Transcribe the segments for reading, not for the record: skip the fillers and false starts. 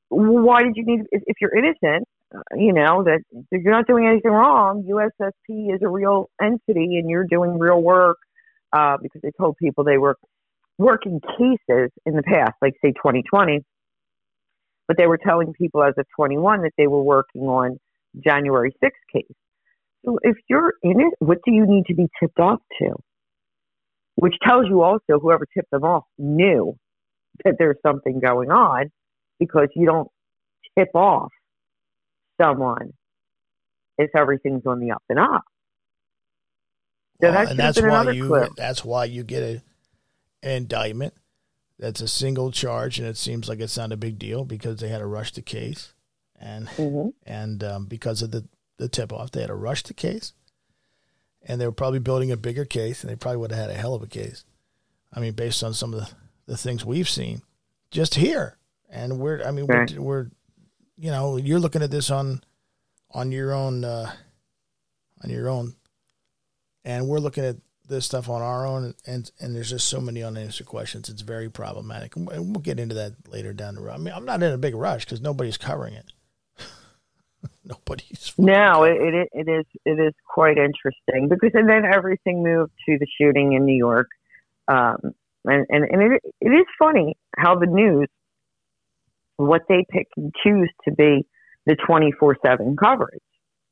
why did you need, if you're innocent, that if you're not doing anything wrong, USSP is a real entity and you're doing real work, because they told people they were working cases in the past, like say 2020, but they were telling people as of 21 that they were working on January 6th case. So if you're in it, what do you need to be tipped off to? Which tells you also whoever tipped them off knew that there's something going on, because you don't tip off someone if everything's on the up and up. So well, and that's why you get an indictment that's a single charge, and it seems like it's not a big deal because they had to rush the case, and because of the tip off, they had to rush the case, and they were probably building a bigger case, and they probably would have had a hell of a case. I mean, based on some of the things we've seen just here, and we're you're looking at this on your own, and we're looking at this stuff on our own, and there's just so many unanswered questions. It's very problematic, and we'll get into that later down the road. I mean, I'm not in a big rush because nobody's covering it. Nobody's. No, it is quite interesting because, and then everything moved to the shooting in New York, and it is funny how the news, what they pick and choose to be the 24/7 coverage.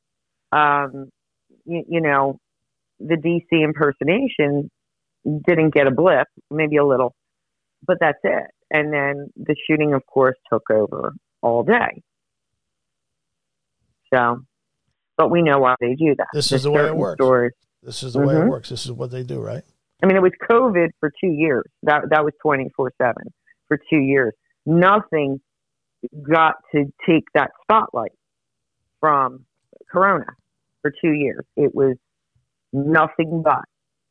The DC impersonation didn't get a blip, maybe a little, but that's it. And then the shooting, of course, took over all day. So, but we know why they do that. This is the way it works. This is the way it works. This is what they do, right? I mean, it was COVID for 2 years. That was 24/7 for 2 years. Nothing got to take that spotlight from Corona for 2 years. It was nothing but,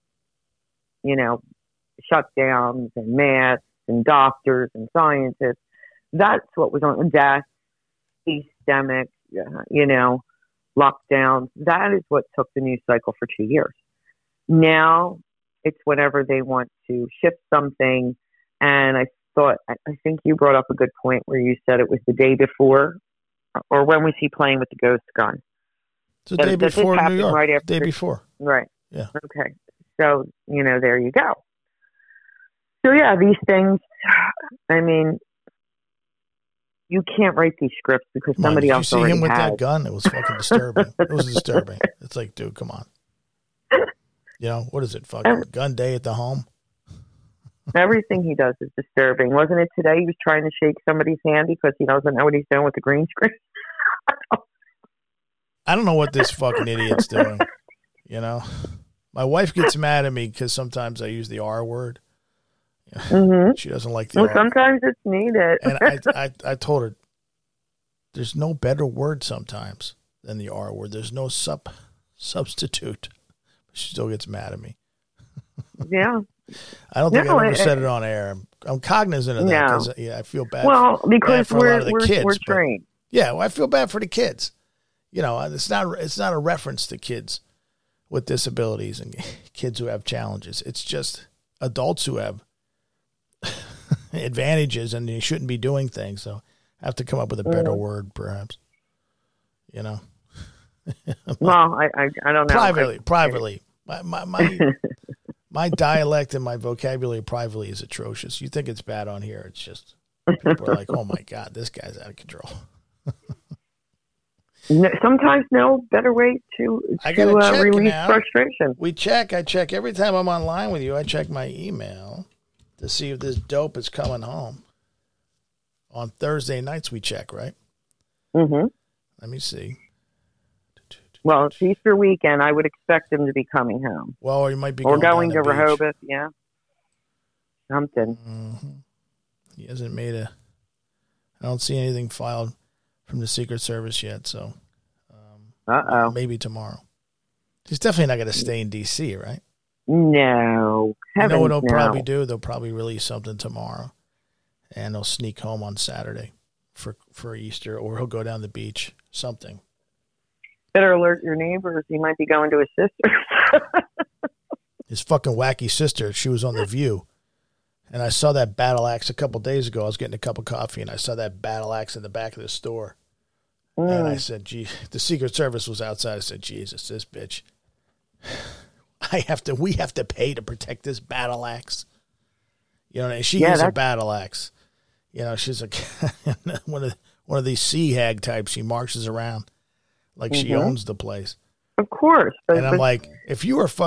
shutdowns and masks and doctors and scientists. That's what was on death, epidemic, lockdowns. That is what took the news cycle for 2 years. Now it's whenever they want to shift something. And I think you brought up a good point where you said it was the day before, or when was he playing with the ghost gun? It's the day before New York. Right after, day before. Right. Yeah. Okay. So, there you go. So, yeah, these things, I mean, you can't write these scripts because somebody else already has. Did you see him with that gun? It was fucking disturbing. It was disturbing. It's like, dude, come on. What is it? Fucking gun day at the home? Everything he does is disturbing. Wasn't it today he was trying to shake somebody's hand because he doesn't know what he's doing with the green screen? I don't know what this fucking idiot's doing. My wife gets mad at me because sometimes I use the R word. She doesn't like the R. Sometimes it's needed. And I told her, there's no better word sometimes than the R word. There's no substitute. She still gets mad at me. Yeah. I don't think I've ever said it on air. I'm cognizant of that because I feel bad. Well, because bad for a lot of the kids, we're trained. I feel bad for the kids. It's not a reference to kids with disabilities and kids who have challenges. It's just adults who have advantages and they shouldn't be doing things. So I have to come up with a better word, perhaps. Well, I don't know. Privately, my dialect and my vocabulary privately is atrocious. You think it's bad on here? It's just people are like, "Oh my God, this guy's out of control." Sometimes no better way to release frustration. I check every time I'm online with you. I check my email to see if this dope is coming home. On Thursday nights we check, right? Mm-hmm. Let me see. Well, it's Easter weekend. I would expect him to be coming home. Well, or he might be going to Rehoboth. Yeah, something. Mm-hmm. He hasn't made I don't see anything filed from the Secret Service yet, so maybe tomorrow. He's definitely not going to stay in D.C., right? No. You know what they'll probably do? They'll probably release something tomorrow, and they'll sneak home on Saturday for Easter, or he'll go down the beach, something. Better alert your neighbors. He might be going to his sister. His fucking wacky sister. She was on The View. And I saw that battle axe a couple days ago. I was getting a cup of coffee, and I saw that battle axe in the back of the store. And I said, gee, the Secret Service was outside. I said, Jesus, this bitch. We have to pay to protect this battle axe. You know, and she is a battle axe. You know, she's like one of these sea hag types. She marches around like she owns the place. Of course. And I'm like, if you were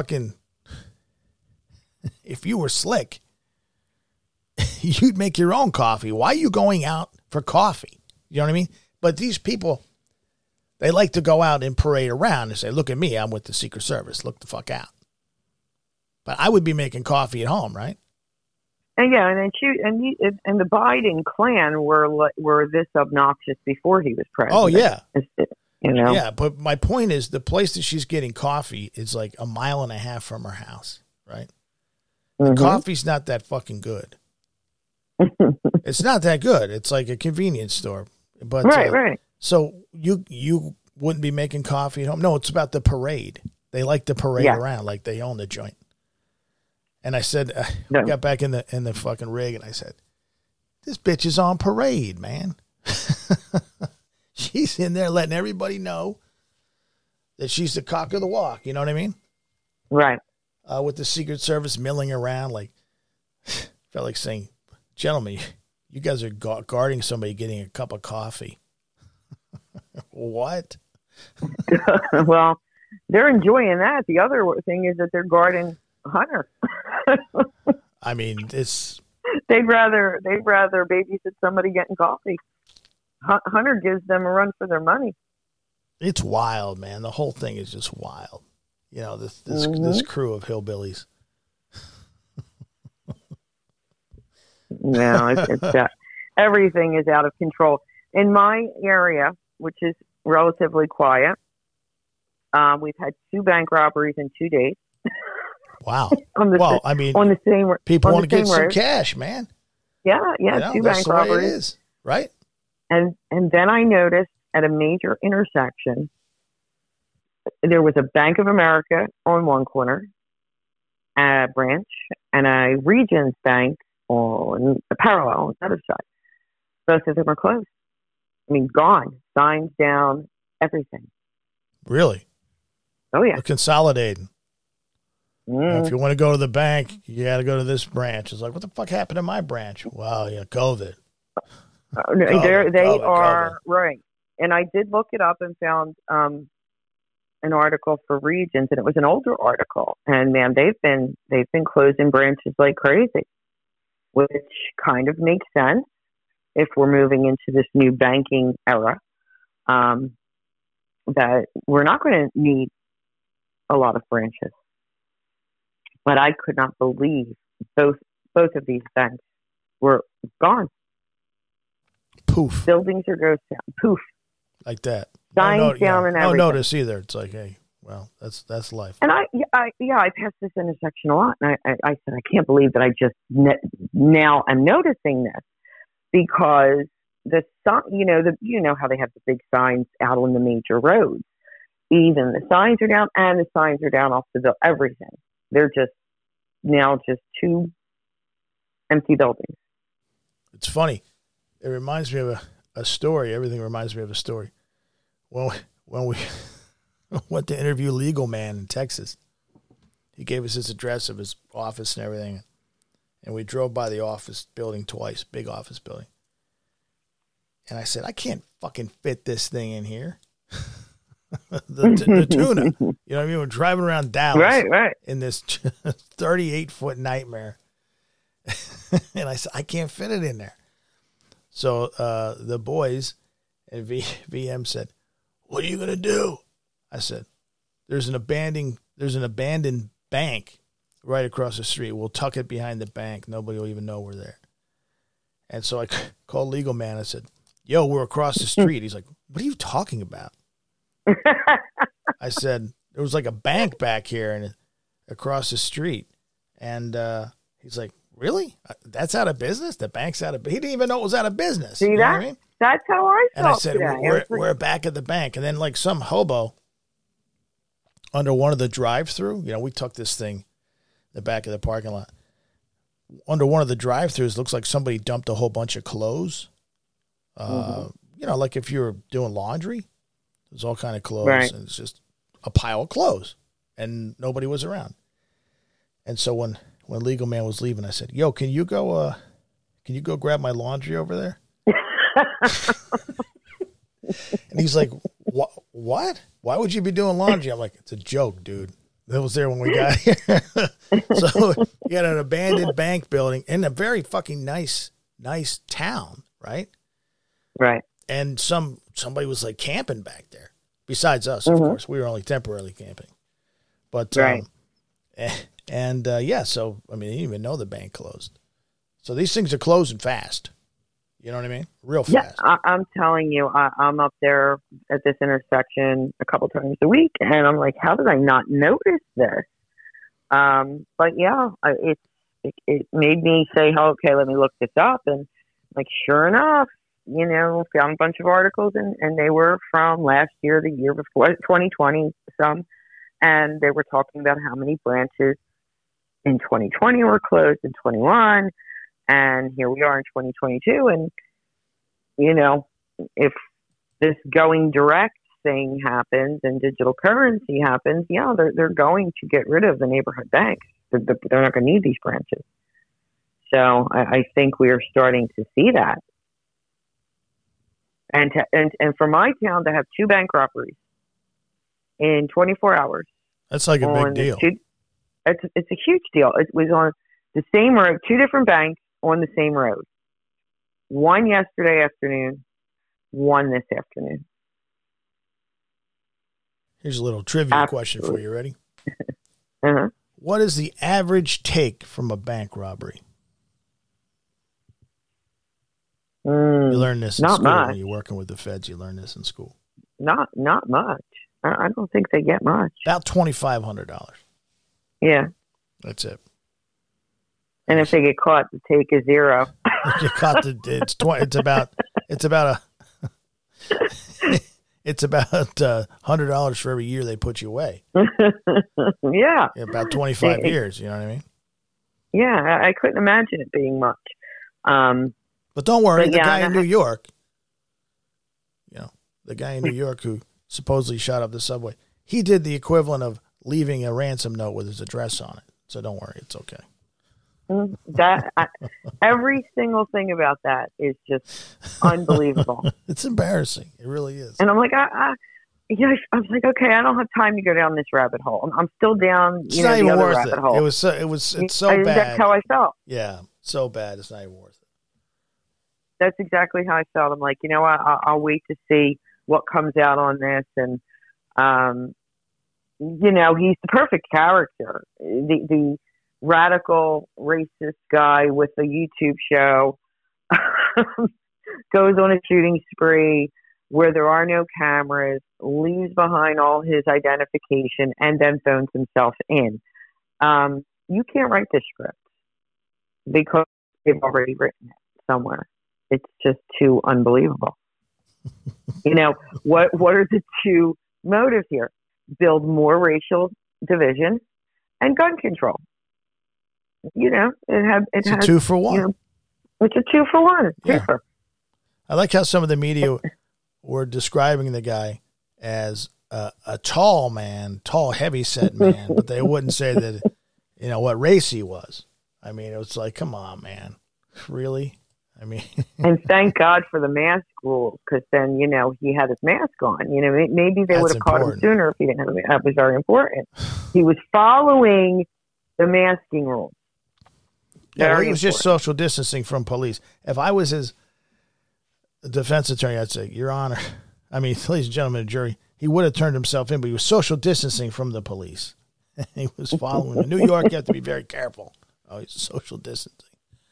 slick, you'd make your own coffee. Why are you going out for coffee? You know what I mean? But these people, they like to go out and parade around and say, look at me, I'm with the Secret Service. Look the fuck out. But I would be making coffee at home, right? And and the Biden clan were this obnoxious before he was president. Oh, yeah. You know? Yeah, but my point is the place that she's getting coffee is like a mile and a half from her house, right? The coffee's not that fucking good. It's not that good. It's like a convenience store. But right. So you wouldn't be making coffee at home? No, it's about the parade. They like to parade around like they own the joint. And I said, got back in the fucking rig, and I said, this bitch is on parade, man. She's in there letting everybody know that she's the cock of the walk. You know what I mean? Right. With the Secret Service milling around, like, felt like saying, gentlemen, you guys are guarding somebody getting a cup of coffee. What? Well, they're enjoying that. The other thing is that they're guarding Hunter. I mean, they'd rather babysit somebody getting coffee. Hunter gives them a run for their money. It's wild, man. The whole thing is just wild. You know, this crew of hillbillies. No, it's everything is out of control. In my area, which is relatively quiet, we've had 2 bank robberies in 2 days. Wow. On the same people want to get some cash, man. Yeah, you know, 2 bank robberies. It is, right? And then I noticed at a major intersection, there was a Bank of America on one corner, a branch, and a Regions Bank on a parallel on the other side. Both of them are closed. I mean, gone. Signs down, everything. Really? Oh, yeah. They're consolidating. If you want to go to the bank, you got to go to this branch. It's like, what the fuck happened to my branch? Well, yeah, COVID. COVID. Right. And I did look it up and found an article for Regions, and it was an older article. And man, they've been closing branches like crazy, which kind of makes sense if we're moving into this new banking era. That we're not going to need a lot of branches. But I could not believe both of these banks were gone. Poof. Buildings are ghost town. Poof. Like that. Signs down and everything. No notice either. It's like, hey, well, that's life. And I passed this intersection a lot, and I said, I can't believe that I just now I'm noticing this, because the sign, you know how they have the big signs out on the major roads. Even the signs are down, and the signs are down off the everything. They're just 2 empty buildings. It's funny. It reminds me of a story. Everything reminds me of a story. When we went to interview Legal Man in Texas, he gave us his address of his office and everything. And we drove by the office building twice, big office building. And I said, I can't fucking fit this thing in here. the tuna. You know what I mean? We're driving around Dallas right. in this 38-foot nightmare. And I said, I can't fit it in there. So the boys at VM said, what are you going to do? I said, there's an abandoned bank right across the street. We'll tuck it behind the bank. Nobody will even know we're there. And so I called Legal Man. I said, yo, we're across the street. He's like, what are you talking about? I said, there was like a bank back here and across the street. And he's like, really? That's out of business? The bank's out of business? He didn't even know it was out of business. See that? I mean? That's how I felt. And I said, today. we're back at the bank. And then like some hobo under one of the drive-through, we took this thing, the back of the parking lot. under one of the drive-thrus, looks like somebody dumped a whole bunch of clothes. You know, like if you're doing laundry, there's all kind of clothes, right. and it's just a pile of clothes, and nobody was around. And so when Legal Man was leaving, I said, "Yo, can you go grab my laundry over there?" And he's like, "What? Why would you be doing laundry?" I'm like, "It's a joke, dude. That was there when we got here." So you got an abandoned bank building in a very fucking nice town, right? Right. And somebody was like camping back there. Besides us, of course, we were only temporarily camping. But right. Yeah, so I mean, they didn't even know the bank closed. So these things are closing fast. You know what I mean? Real fast. Yeah, I'm telling you, I'm up there at this intersection a couple times a week, and I'm like, how did I not notice this? But yeah, it made me say, oh, okay, let me look this up, and like, sure enough, you know, found a bunch of articles, and they were from last year, the year before, 2020, some, and they were talking about how many branches in 2020 were closed in 21. And here we are in 2022. And, you know, if this going direct thing happens and digital currency happens, yeah, they're going to get rid of the neighborhood banks. They're not going to need these branches. So I think we are starting to see that. And for my town to have 2 bank robberies in 24 hours. That's like a big deal. It's a huge deal. It was on the same road, 2 different banks on the same road. One yesterday afternoon, one this afternoon. Here's a little trivia question for you. Ready? Uh-huh. What is the average take from a bank robbery? You learn this in school when you're working with the feds. You learn this in school. Not much. I don't think they get much. About $2,500. Yeah. That's it. And if they get caught, the take is 0. If you caught it's about $100 for every year they put you away. Yeah. About 25 years. You know what I mean? Yeah, I couldn't imagine it being much. But don't worry, the guy in New York, the guy in New York who supposedly shot up the subway, he did the equivalent of leaving a ransom note with his address on it. So don't worry, it's okay. Every single thing about that is just unbelievable. It's embarrassing. It really is. And I'm like, I was like, okay, I don't have time to go down this rabbit hole. I'm still down, it's not even the other worth rabbit it. hole. It's so bad. That's how I felt. Yeah, so bad. It's not even worth it. That's exactly how I felt. I'm like, I'll wait to see what comes out on this. And, he's the perfect character. The radical racist guy with a YouTube show goes on a shooting spree where there are no cameras, leaves behind all his identification, and then phones himself in. You can't write this script because they've already written it somewhere. It's just too unbelievable. What are the two motives here? Build more racial division and gun control. It's a 2 for 1. It's a 2 for 1. Yeah. I like how some of the media were describing the guy as a tall man, tall, heavy-set man, but they wouldn't say that, what race he was. I mean, it was like, come on, man. Really? I mean, and thank God for the mask rules, because then, he had his mask on. Maybe they would have caught him sooner if he didn't have a mask. That was very important. He was following the masking rules. Yeah, he was just social distancing from police. If I was his defense attorney, I'd say, Your Honor, ladies and gentlemen of the jury, he would have turned himself in, but he was social distancing from the police. He was following. In New York, you have to be very careful. Oh, he's social distancing.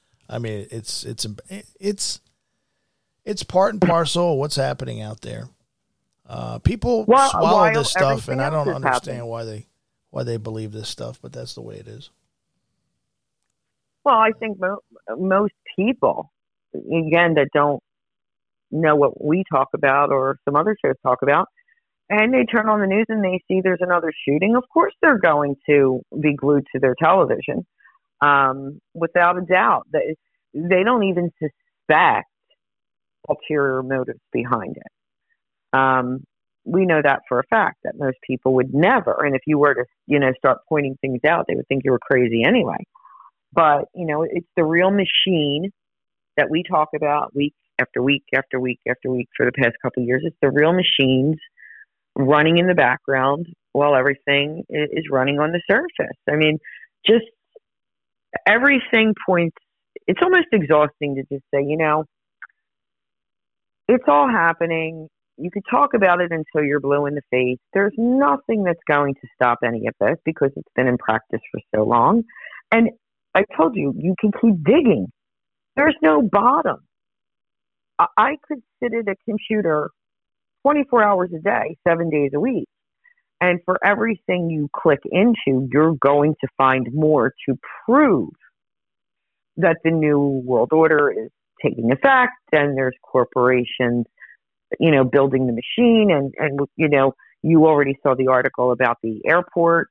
It's part and parcel of what's happening out there. People swallow this stuff, and I don't understand why they believe this stuff, but that's the way it is. Well, I think most people, again, that don't know what we talk about or some other shows talk about, and they turn on the news and they see there's another shooting, of course they're going to be glued to their television. without a doubt. They don't even suspect ulterior motives behind it. We know that for a fact, that most people would never. And if you were to, start pointing things out, they would think you were crazy anyway. But, it's the real machine that we talk about week after week after week after week for the past couple of years. It's the real machines running in the background while everything is running on the surface. I mean, just everything points, it's almost exhausting to just say, it's all happening. You could talk about it until you're blue in the face. There's nothing that's going to stop any of this because it's been in practice for so long. And I told you, you can keep digging. There's no bottom. I could sit at a computer 24 hours a day, 7 days a week. And for everything you click into, you're going to find more to prove that the new world order is taking effect, and there's corporations, building the machine. And you already saw the article about the airport,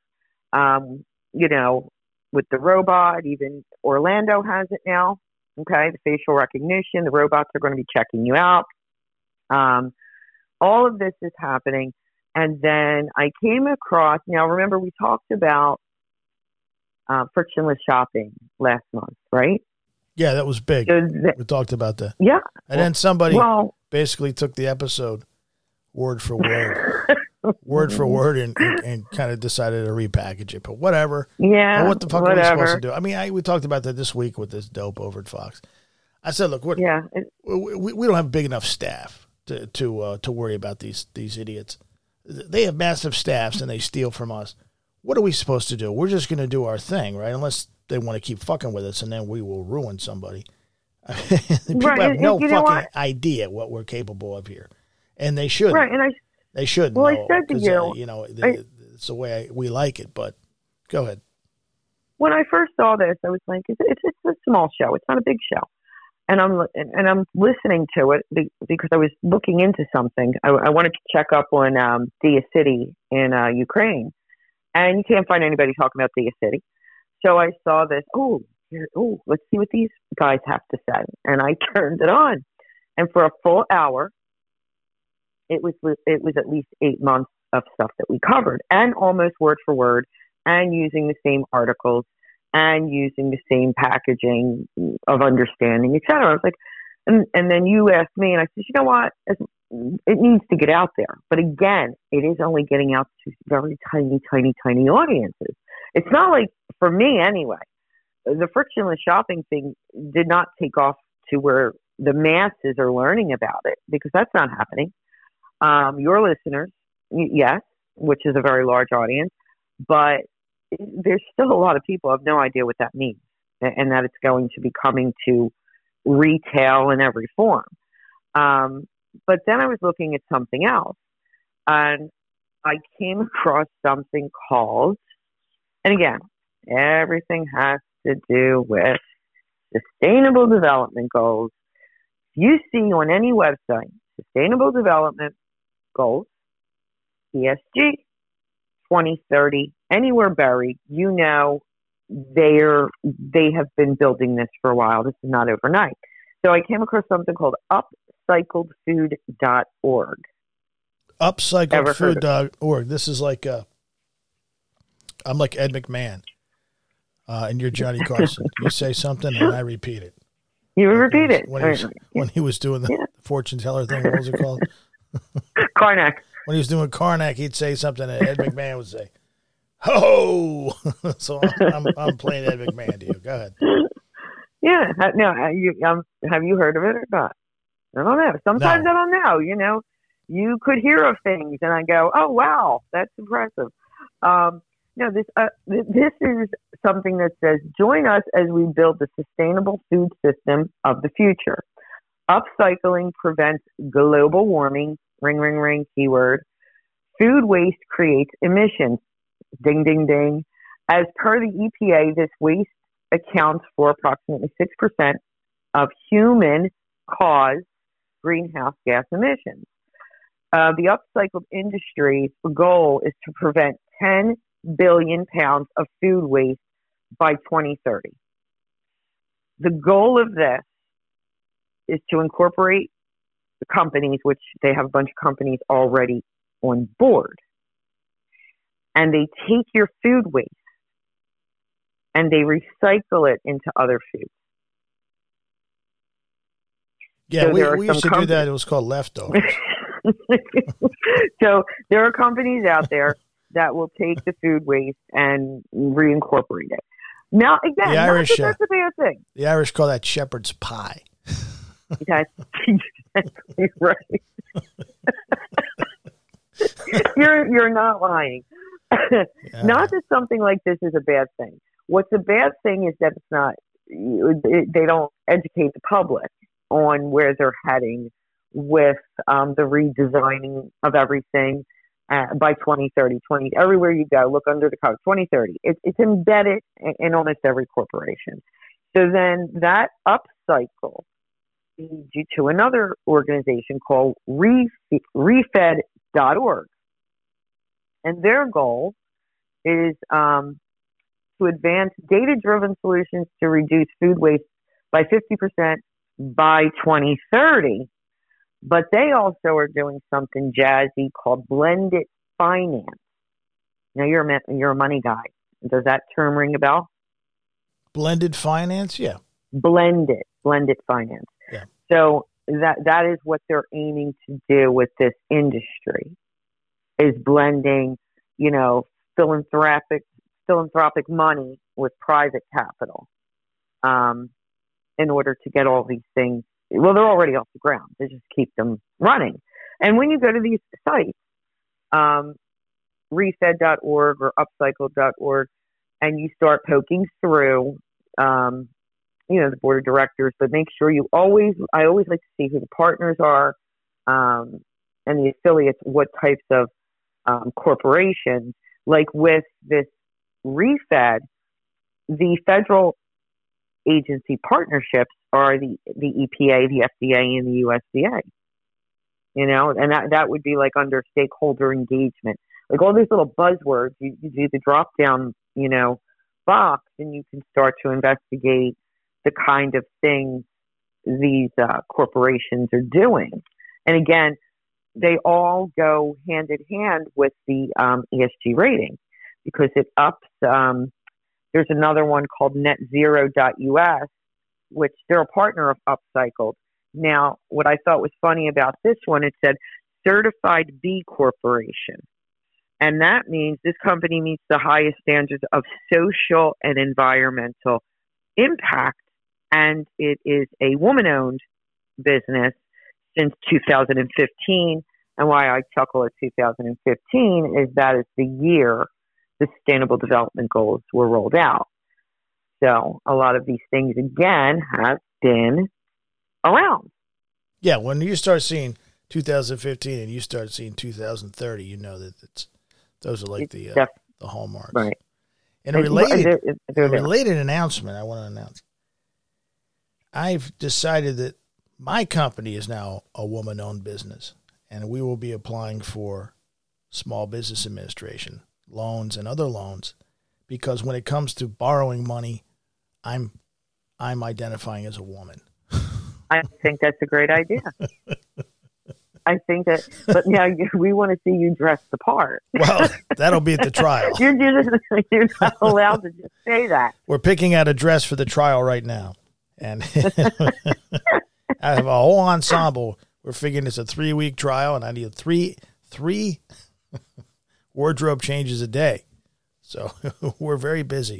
with the robot. Even Orlando has it now. Okay, the facial recognition, the robots are going to be checking you out. All of this is happening. And then I came across, now remember we talked about frictionless shopping last month, right? Yeah, that was big. We talked about that. Yeah. And then somebody basically took the episode word for word. Word for word and kind of decided to repackage it. But whatever. Yeah. Well, what the fuck are we supposed to do? I mean, we talked about that this week with this dope over at Fox. I said, look, we don't have big enough staff to worry about these idiots. They have massive staffs and they steal from us. What are we supposed to do? We're just going to do our thing, right? Unless they want to keep fucking with us, and then we will ruin somebody. People have no fucking idea what we're capable of here, and they should. Right, and they should. Well, know, I said to you, it's the way we like it. But go ahead. When I first saw this, I was like, it's a small show. It's not a big show. And I'm listening to it because I was looking into something. I wanted to check up on Dia City in Ukraine, and you can't find anybody talking about Dia City. So I saw this. Let's see what these guys have to say. And I turned it on, and for a full hour, it was at least 8 months of stuff that we covered, and almost word for word, and using the same articles, and using the same packaging of understanding, et cetera. I was like, and then you asked me, and I said, you know what? It needs to get out there. But again, it is only getting out to very tiny, tiny, tiny audiences. It's not like, for me anyway, the frictionless shopping thing did not take off to where the masses are learning about it, because that's not happening. Your listeners, yes, which is a very large audience, but there's still a lot of people who have no idea what that means, and that it's going to be coming to retail in every form. But then I was looking at something else, and I came across something called, and again, everything has to do with sustainable development goals. You see on any website, sustainable development goals, ESG, 2030, anywhere buried, they have been building this for a while. This is not overnight. So I came across something called upcycledfood.org. Upcycledfood.org. This is like, I'm like Ed McMahon, and you're Johnny Carson. You say something and I repeat it. You repeat it. When he was doing the fortune teller thing, what was it called? Karnak. When he was doing Karnak, he'd say something and Ed McMahon would say, ho! So I'm playing Ed McMahon to you. Go ahead. Yeah. No, have you heard of it or not? I don't know. Sometimes I don't know. You could hear of things and I go, oh, wow, that's impressive. This is something that says, join us as we build the sustainable food system of the future. Upcycling prevents global warming, ring, ring, ring, keyword. Food waste creates emissions, ding, ding, ding. As per the EPA, this waste accounts for approximately 6% of human-caused greenhouse gas emissions. The upcycled industry's goal is to prevent 10 billion pounds of food waste by 2030. the goal of this is to incorporate the companies, which they have a bunch of companies already on board. And they take your food waste and they recycle it into other foods. Yeah, so we used to do that. It was called leftovers. So there are companies out there that will take the food waste and reincorporate it. Now, again, the Irish, that's a bad thing. The Irish call that shepherd's pie. That's exactly right. You're not lying. Yeah. Not that something like this is a bad thing. What's a bad thing is that it's not. They don't educate the public on where they're heading with the redesigning of everything by 2030. Everywhere you go, look under the cover. 2030. It's embedded in almost every corporation. So then that upcycle leads you to another organization called refed.org. And their goal is to advance data-driven solutions to reduce food waste by 50% by 2030. But they also are doing something jazzy called blended finance. Now, you're a money guy. Does that term ring a bell? Blended finance? Yeah. Blended finance. Yeah. So that is what they're aiming to do with this industry, is blending, philanthropic money with private capital, in order to get all these things. Well, they're already off the ground. They just keep them running. And when you go to these sites, refed.org or upcycle.org, and you start poking through, the board of directors, but make sure I always like to see who the partners are, and the affiliates, what types of corporations. Like with this Refed, the federal agency partnerships are the EPA, the FDA, and the USDA. And that would be like under stakeholder engagement. Like all these little buzzwords, you do the drop down, box, and you can start to investigate the kind of things these corporations are doing. And again, they all go hand in hand with the ESG rating, because it ups. There's another one called netzero.us, which they're a partner of Upcycled. Now, what I thought was funny about this one, it said Certified B Corporation. And that means this company meets the highest standards of social and environmental impact. And it is a woman-owned business since 2015. And why I chuckle at 2015 is that is the year the Sustainable Development Goals were rolled out. So a lot of these things, again, have been around. Yeah, when you start seeing 2015 and you start seeing 2030, you know that those are like the hallmarks. Right. And a related announcement I want to announce. I've decided that my company is now a woman-owned business, and we will be applying for Small Business Administration loans and other loans, because when it comes to borrowing money, I'm identifying as a woman. I think that's a great idea. I think that, but now we want to see you dress the part. Well, that'll be at the trial. You're not allowed to just say that. We're picking out a dress for the trial right now. And I have a whole ensemble. We're figuring it's a 3-week trial, and I need three wardrobe changes a day. So we're very busy.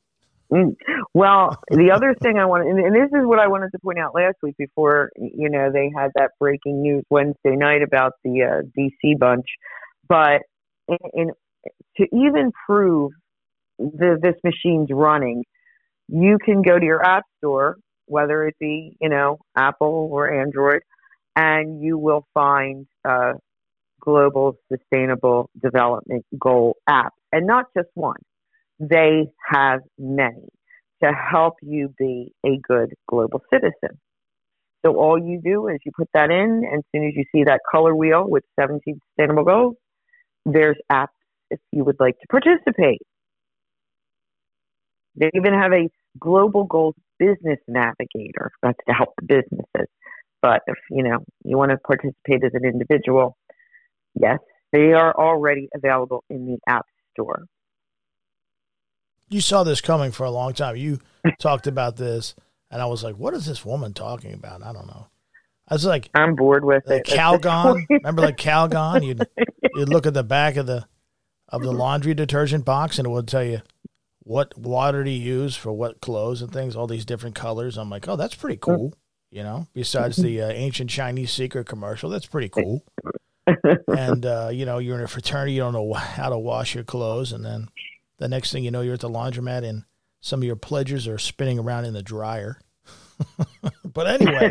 Well, the other thing I wanted, and this is what I wanted to point out last week before, they had that breaking news Wednesday night about the DC bunch. But to even prove this machine's running, you can go to your app store, whether it be, Apple or Android, and you will find Global Sustainable Development Goal apps, and not just one. They have many to help you be a good global citizen. So all you do is you put that in, and as soon as you see that color wheel with 17 sustainable goals, there's apps if you would like to participate. They even have a global goals business navigator. That's to help the businesses. But if, you want to participate as an individual, yes, they are already available in the App Store. You saw this coming for a long time. You talked about this, and I was like, what is this woman talking about? I don't know. I was like, I'm bored with it. Calgon. Remember like Calgon? You'd look at the back of the laundry detergent box, and it would tell you what water to use for what clothes and things, all these different colors. I'm like, oh, that's pretty cool. Besides the ancient Chinese secret commercial, that's pretty cool. And, you're in a fraternity, you don't know how to wash your clothes. And then the next thing you know, you're at the laundromat and some of your pledges are spinning around in the dryer. But anyway,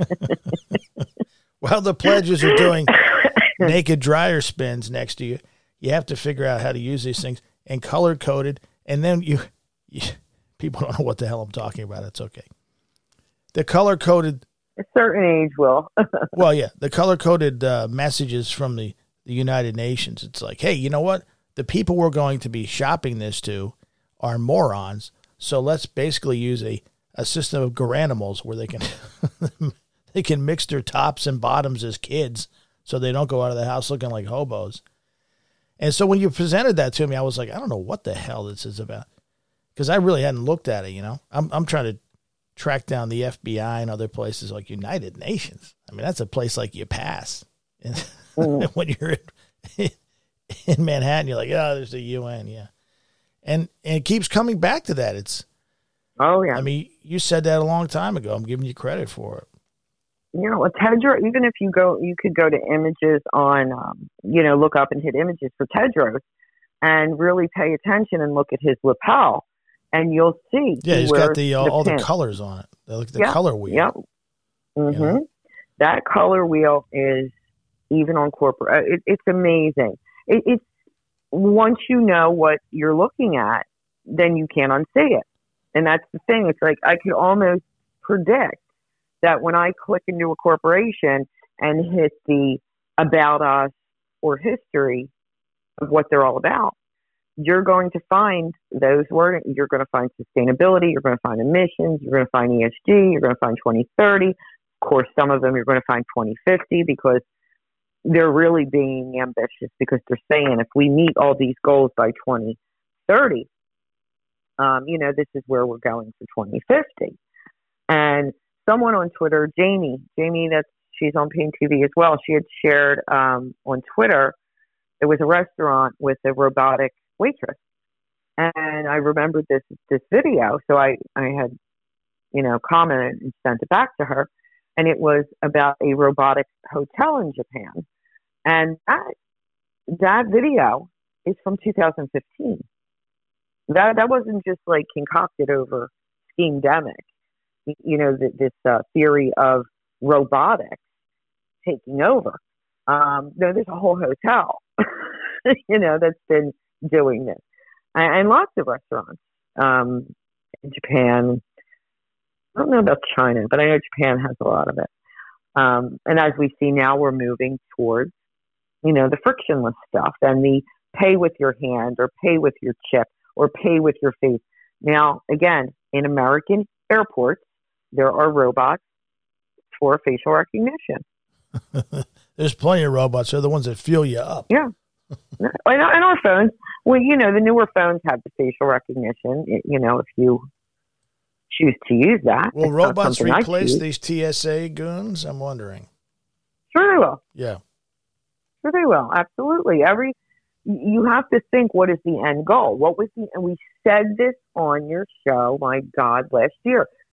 while the pledges are doing naked dryer spins next to you, you have to figure out how to use these things and color coded. And then you people don't know what the hell I'm talking about. It's okay. The color coded. A certain age will. Well, yeah, the color coded messages from the United Nations. It's like, hey, you know what? The people we're going to be shopping this to are morons. So let's basically use a system of garanimals where they can mix their tops and bottoms as kids so they don't go out of the house looking like hobos. And so when you presented that to me, I was like, I don't know what the hell this is about, because I really hadn't looked at it. I'm trying to track down the FBI and other places like United Nations. I mean, that's a place like you pass. And when you're in Manhattan, you're like, oh, there's the UN, yeah. And it keeps coming back to that. Oh, yeah. I mean, you said that a long time ago. I'm giving you credit for it. Tedros, even if you could go to images on, look up and hit images for Tedros and really pay attention and look at his lapel, and you'll see. Yeah, he's got all the colors on it. The color wheel. Yep. Mm-hmm. That color wheel is even on corporate. It's amazing. It's once you know what you're looking at, then you can't unsee it. And that's the thing. It's like I could almost predict that when I click into a corporation and hit the About Us or history of what they're all about, you're going to find those words. You're going to find sustainability. You're going to find emissions. You're going to find ESG. You're going to find 2030. Of course, some of them you're going to find 2050 because they're really being ambitious, because they're saying if we meet all these goals by 2030, this is where we're going for 2050. And someone on Twitter, Jamie, she's on Pain TV as well. She had shared on Twitter, it was a restaurant with a robotic waitress. And I remembered this video. So I had, commented and sent it back to her. And it was about a robotic hotel in Japan. And that video is from 2015. That wasn't just like concocted over Scheme-demic. This theory of robotics taking over. No, there's a whole hotel, that's been doing this. And lots of restaurants in Japan. I don't know about China, but I know Japan has a lot of it. And as we see now, we're moving towards, the frictionless stuff and the pay with your hand or pay with your chip or pay with your face. Now, again, in American airports, there are robots for facial recognition. There's plenty of robots. They're the ones that fill you up. Yeah. And our phones, well, the newer phones have the facial recognition, if you choose to use that. Will robots replace these TSA goons? I'm wondering. Sure they will. Yeah. Sure they will. Absolutely. You have to think, what is the end goal? And we said this on your show, my God, last year.